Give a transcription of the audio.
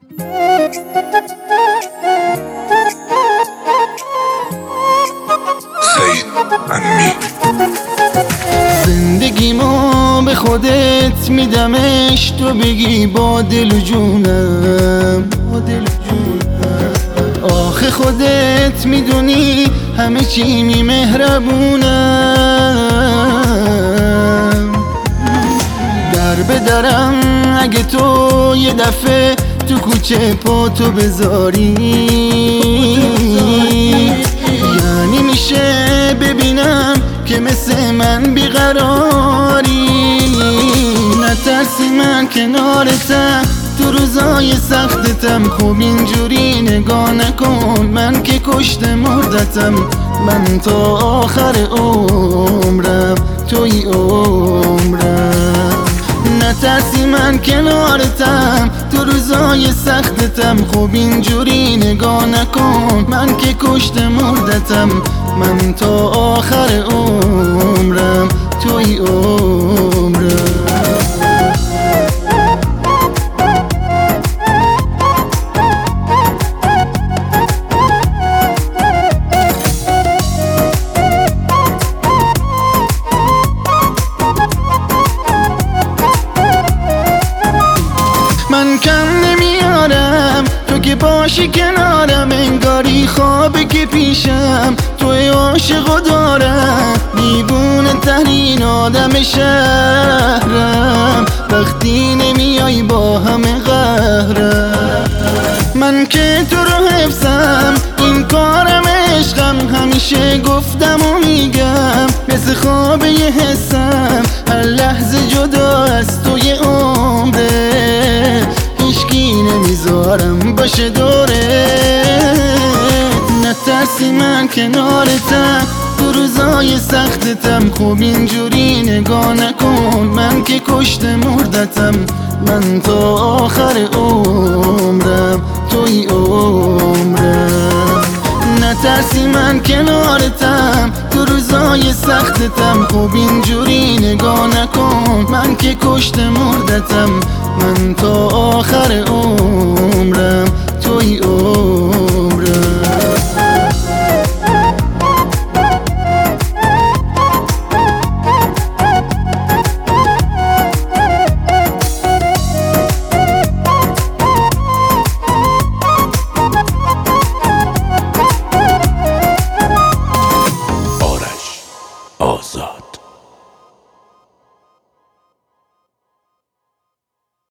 زندگیمو به خودت میدمش، تو بگی با دل و جونم. آخه خودت میدونی همه چی مهربونم. در به درم اگه تو یه دفعه تو کوچه پاتو بذاری، یعنی میشه ببینم که مثل من بیقراری. نترسی من کنارتم، تو روزای سختتم، خوب اینجوری نگاه نکن، من که کشت مردتم. من تا آخر عمرم توی عمرم. نترسی من کنارتم، تو روزای سختتم، خوب اینجوری نگاه نکن، من که کشت مردتم. من تا آخر عمرم توی عمرم. من کم نمیارم تو که باشی کنارم، انگاری خوابه که پیشم توی عاشقو دارم. دیوونه ترین آدم شهرم، وقتی نمیای با همه قهرم. من که تو رو حفظم، این کارم عشقم، همیشه گفتم و میگم، مثل خواب یه حسم، هر لحظه جدا از توی عمره، هیچکی نمیذارم باشه دوره. نترسی من کنارتم، تو روزای سختتم، خوب اینجوری نگاه نکن، من که کشت مردتم. من تا آخر عمرم توی عمرم. نترسی من کنارتم، تو روزای سختتم، خوب اینجوری نگاه نکن، من که کشت مردتم. من تا آخر عمرم توی عمرم.